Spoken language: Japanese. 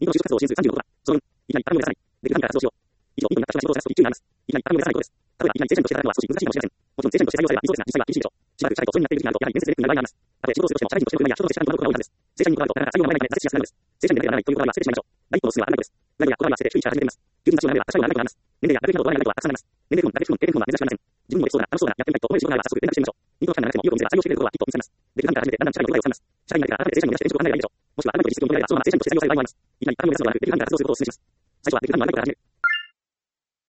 インドの就職活動を支援する36は、その分、いきなりアラムを出さない。で、具体から発動しよう。以上、インドに学習は仕事を探すという中にあります。いきなりアラムを出さないことです。例えば、いきなり正社員として働くのは少し難しいかもしれません。もちろん正社員として採用されれば理想ですが、実際は厳しいでしょう。しばらく社会と疎遠になっている時期があると、やはり面接でよくなる場合があります。たとえ仕事をするとしても、社会人としての上や人として働くことが多いはずです。正社員に断ると、なかなか採用がもらえないため挫折しやすくなるのです。正社員でなければならないというこだわりは捨ててしまいましょう。第一歩の進は危ないことです。ライブや断りは捨てて周囲から始めてみます。求人雑誌を並べば、確かにもらえないことがあります。年齢や学歴など問わないことはたくさんあります。年齢不問、学歴不問、経験不問は珍しくありません。自分にもできそうだ、楽しそうだ、やってみたいと思える仕事があれば早速連絡してみましょう。インドの期間が長くても意欲を見せば採用してくれることはきっと見つかります。で、普段から始めてだんだん社会の答えをつかみます。社員になってから改めて正社員を目指して転職を考えればいいでしょう。もしくは改めて実績を求められばそうな正社員として採用される場合もあります。いきなりアラムを出すのではなく、できる範囲から活動することをお勧めします。最初はできる範囲の